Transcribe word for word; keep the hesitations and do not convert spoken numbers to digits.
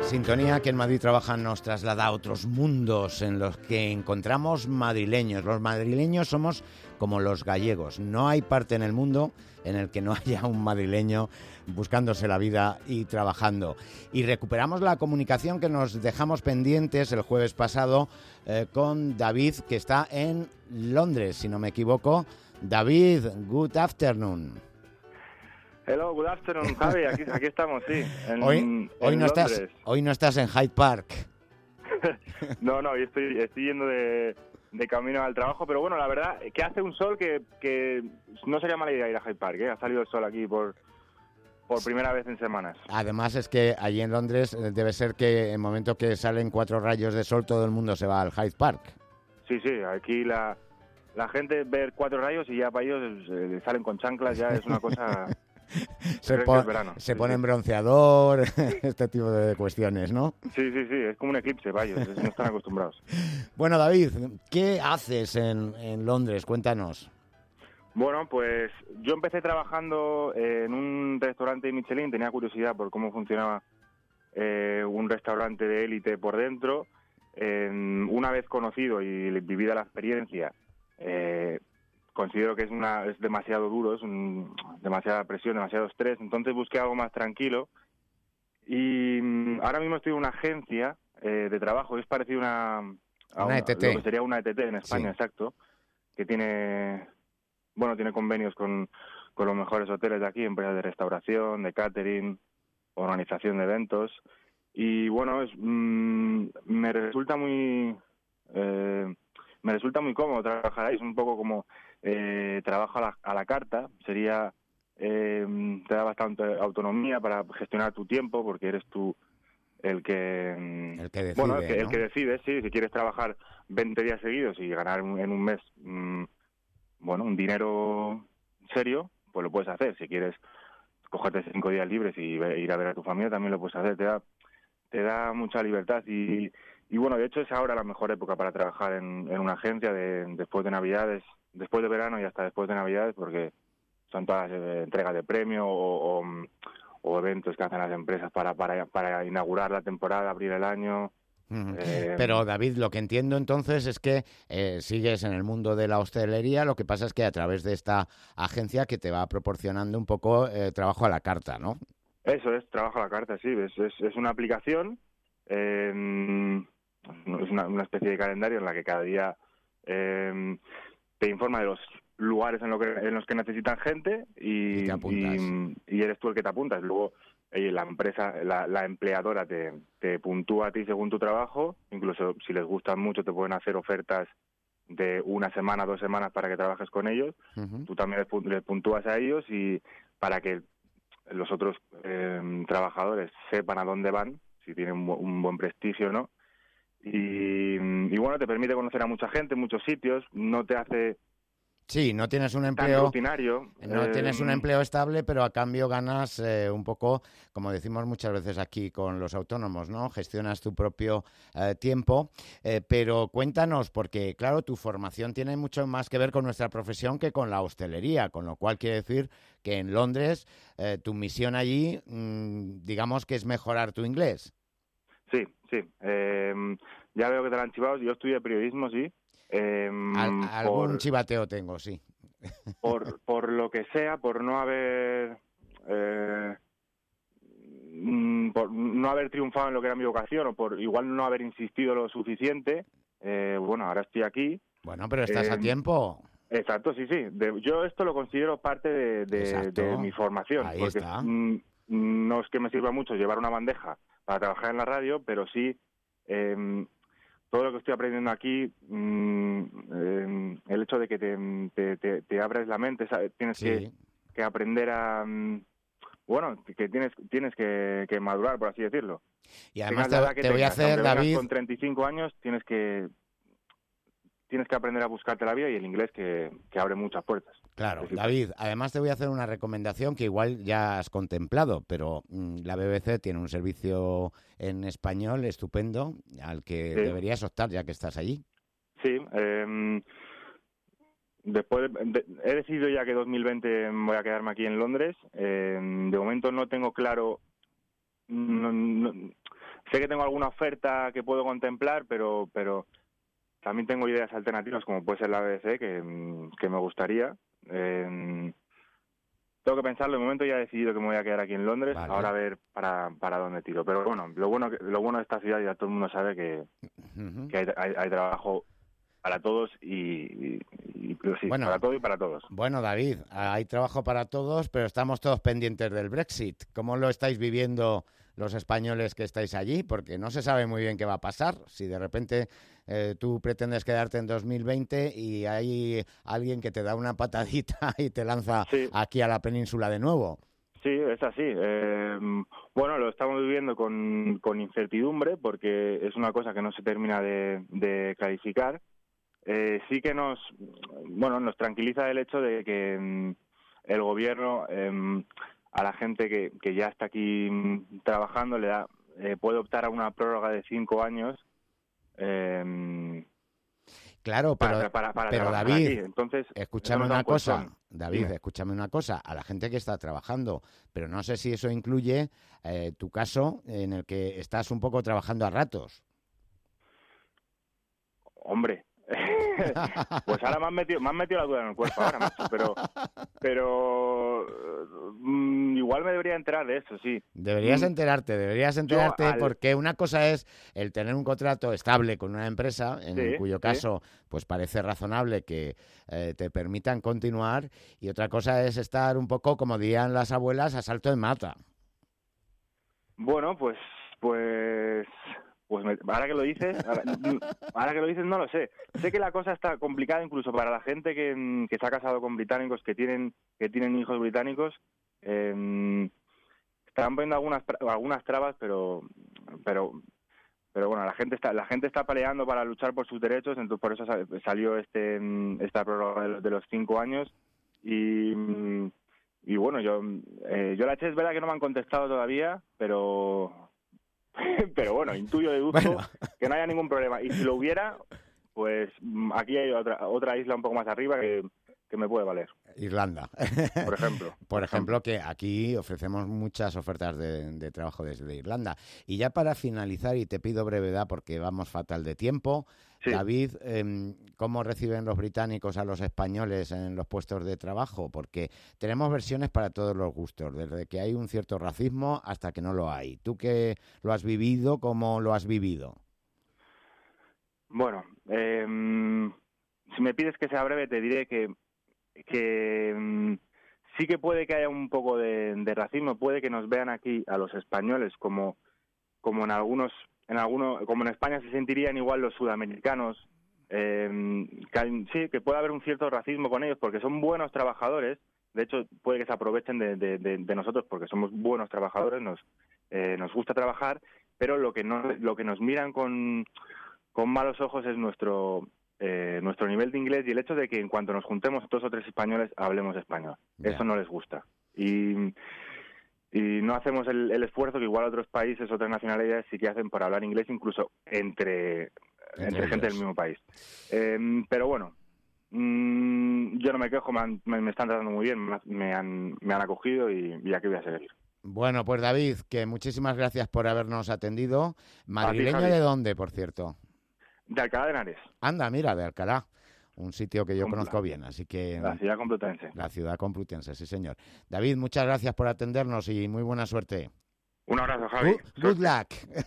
Sintonía que en Madrid trabajan nos traslada a otros mundos en los que encontramos madrileños. Los madrileños somos como los gallegos. No hay parte en el mundo en el que no haya un madrileño buscándose la vida y trabajando. Y recuperamos la comunicación que nos dejamos pendientes el jueves pasado eh, con David, que está en Londres, si no me equivoco. David, good afternoon. Hello, good afternoon, Javi. Aquí, aquí estamos, sí. En, hoy, hoy, en no estás, hoy no estás en Hyde Park. no, no, yo estoy, estoy yendo de, de camino al trabajo, pero bueno, la verdad que hace un sol que, que no sería mala idea ir a Hyde Park, ¿eh? Ha salido el sol aquí por, por primera vez en semanas. Además es que allí en Londres debe ser que en el momento que salen cuatro rayos de sol todo el mundo se va al Hyde Park. Sí, sí, aquí la, la gente ve cuatro rayos y ya para ellos eh, salen con chanclas, ya es una cosa... Se, pon, se sí, ponen sí. bronceador, este tipo de cuestiones, ¿no? Sí, sí, sí, es como un eclipse, vaya, no están acostumbrados. Bueno, David, ¿qué haces en, en Londres? Cuéntanos. Bueno, pues yo empecé trabajando en un restaurante Michelin, tenía curiosidad por cómo funcionaba eh, un restaurante de élite por dentro. Eh, una vez conocido y vivida la experiencia, eh, considero que es una es demasiado duro, es un, demasiada presión, demasiado estrés, entonces busqué algo más tranquilo y ahora mismo estoy en una agencia eh, de trabajo, es parecido a una, a una una E T T. Lo que sería una E T T en España, sí. Exacto, que tiene bueno tiene convenios con, con los mejores hoteles de aquí, empresas de restauración, de catering, organización de eventos y bueno, es mmm, me resulta muy eh, me resulta muy cómodo trabajar ahí, es un poco como Eh, trabajo a la, a la carta, sería eh, te da bastante autonomía para gestionar tu tiempo porque eres tú el que, el que decide, bueno, el que, ¿no? el que decide, sí, si quieres trabajar veinte días seguidos y ganar en un mes, mmm, bueno, un dinero serio, pues lo puedes hacer. Si quieres cogerte cinco días libres y ir a ver a tu familia, también lo puedes hacer. Te da, te da mucha libertad y, y bueno, de hecho es ahora la mejor época para trabajar en, en una agencia de, después de Navidades, después de verano y hasta después de Navidades, porque son todas eh, entregas de premio o, o, o eventos que hacen las empresas para, para, para inaugurar la temporada, abrir el año. Mm. Eh, Pero David, lo que entiendo entonces es que eh, sigues en el mundo de la hostelería, lo que pasa es que a través de esta agencia que te va proporcionando un poco eh, trabajo a la carta, ¿no? Eso es, trabajo a la carta, sí, es, es, es una aplicación, eh, es una, una especie de calendario en la que cada día eh, te informa de los lugares en, lo que, en los que necesitan gente y, y, te apuntas. y, y eres tú el que te apuntas. Luego eh, la empresa, la, la empleadora te, te puntúa a ti según tu trabajo, incluso si les gustan mucho te pueden hacer ofertas de una semana, dos semanas para que trabajes con ellos. Uh-huh. Tú también les, les puntúas a ellos y para que los otros eh, trabajadores sepan a dónde van, si tienen un, un buen prestigio o no. Y, y bueno, te permite conocer a mucha gente, muchos sitios, no te hace... Sí, no tienes un empleo rutinario. No eh, tienes un empleo estable, pero a cambio ganas eh, un poco, como decimos muchas veces aquí con los autónomos, ¿no? Gestionas tu propio eh, tiempo. Eh, pero cuéntanos, porque claro, tu formación tiene mucho más que ver con nuestra profesión que con la hostelería, con lo cual quiere decir que en Londres eh, tu misión allí, mmm, digamos que es mejorar tu inglés. Sí, sí. Eh, ya veo que te lo han chivado. Yo estudié periodismo, sí. Eh, Al, algún por, chivateo tengo, sí. Por, por lo que sea, por no haber eh, por no haber triunfado en lo que era mi vocación o por igual no haber insistido lo suficiente, eh, bueno, ahora estoy aquí. Bueno, pero estás eh, a tiempo. Exacto, sí, sí. De, yo esto lo considero parte de, de, de mi formación. Ahí porque está. Mm, no es que me sirva mucho llevar una bandeja para trabajar en la radio, pero sí... Eh, todo lo que estoy aprendiendo aquí, mmm, eh, el hecho de que te, te, te, te abres la mente, ¿sabes? Tienes sí. que, que aprender a... Um, bueno, que tienes tienes que, que madurar, por así decirlo. Y además te, te voy a hacer, David... Con treinta y cinco años tienes que tienes que aprender a buscarte la vida y el inglés que, que abre muchas puertas. Claro, David, además te voy a hacer una recomendación que igual ya has contemplado, pero mmm, la B B C tiene un servicio en español estupendo al que sí. deberías optar ya que estás allí. Sí, eh, después de, de, he decidido ya que dos mil veinte voy a quedarme aquí en Londres. Eh, de momento no tengo claro... No, no, sé que tengo alguna oferta que puedo contemplar, pero pero también tengo ideas alternativas, como puede ser la B B C, que, que me gustaría. Eh, tengo que pensarlo. De momento ya he decidido que me voy a quedar aquí en Londres. Vale. Ahora a ver para, para dónde tiro. Pero bueno, lo bueno lo bueno de esta ciudad, ya todo el mundo sabe que, uh-huh. que hay, hay, hay trabajo para todos y, y, y sí, bueno, para todo y para todos. Bueno, David, hay trabajo para todos, pero estamos todos pendientes del Brexit. ¿Cómo lo estáis viviendo los españoles que estáis allí? Porque no se sabe muy bien qué va a pasar. Si de repente eh, tú pretendes quedarte en dos mil veinte y hay alguien que te da una patadita y te lanza sí. aquí a la península de nuevo. Sí, es así. Eh, bueno, lo estamos viviendo con, con incertidumbre porque es una cosa que no se termina de, de clarificar. Eh, sí que nos, bueno, nos tranquiliza el hecho de que mm, el gobierno eh, a la gente que, que ya está aquí mm, trabajando le da eh, puede optar a una prórroga de cinco años. Eh, claro, pero, para, para, para pero David, aquí. Entonces, escúchame una cosa, David, Dime. escúchame una cosa, a la gente que está trabajando, pero no sé si eso incluye eh, tu caso en el que estás un poco trabajando a ratos. Hombre. Pues ahora me han metido me han metido la duda en el cuerpo ahora, macho, pero pero mm, igual me debería enterar de eso, sí. Deberías enterarte, deberías enterarte al... porque una cosa es el tener un contrato estable con una empresa, en sí, cuyo caso sí. pues parece razonable que eh, te permitan continuar, y otra cosa es estar un poco, como dirían las abuelas, a salto de mata. Bueno, pues pues Pues me, ahora que lo dices, ahora, ahora que lo dices no lo sé. Sé que la cosa está complicada incluso para la gente que, que se ha casado con británicos, que tienen que tienen hijos británicos. Eh, están poniendo algunas algunas trabas, pero pero pero bueno, la gente está la gente está peleando para luchar por sus derechos, entonces por eso salió este esta prórroga de, de los cinco años y y bueno, yo eh, yo la eché, es verdad que no me han contestado todavía, pero pero bueno, intuyo, deduzco bueno. que no haya ningún problema. Y si lo hubiera, pues aquí hay otra otra isla un poco más arriba que, que me puede valer. Irlanda. Por ejemplo. Por ejemplo, que aquí ofrecemos muchas ofertas de, de trabajo desde Irlanda. Y ya para finalizar, y te pido brevedad porque vamos fatal de tiempo, sí. David, eh, ¿cómo reciben los británicos a los españoles en los puestos de trabajo? Porque tenemos versiones para todos los gustos, desde que hay un cierto racismo hasta que no lo hay. ¿Tú que lo has vivido, cómo lo has vivido? Bueno, eh, si me pides que sea breve, te diré que que um, sí que puede que haya un poco de, de racismo, puede que nos vean aquí a los españoles como como en algunos en algunos como en España se sentirían igual los sudamericanos, eh, que hay, sí que puede haber un cierto racismo con ellos porque son buenos trabajadores. De hecho puede que se aprovechen de, de, de, de nosotros porque somos buenos trabajadores, nos eh, nos gusta trabajar, pero lo que no lo que nos miran con con malos ojos es nuestro Eh, nuestro nivel de inglés y el hecho de que en cuanto nos juntemos dos o tres españoles hablemos español. Yeah. Eso no les gusta. Y, y no hacemos el, el esfuerzo que igual otros países, otras nacionalidades sí que hacen para hablar inglés, incluso entre, entre, entre gente del mismo país. Eh, pero bueno, mmm, yo no me quejo, me, han, me, me están tratando muy bien, me han, me han acogido y, y aquí voy a seguir. Bueno, pues David, que muchísimas gracias por habernos atendido. ¿Madrileño de dónde, por cierto? De Alcalá de Henares. Anda, mira, de Alcalá, un sitio que yo Compla. conozco bien, así que... La ciudad complutense. La ciudad complutense, sí señor. David, muchas gracias por atendernos y muy buena suerte. Un abrazo, Javi. Good, good luck.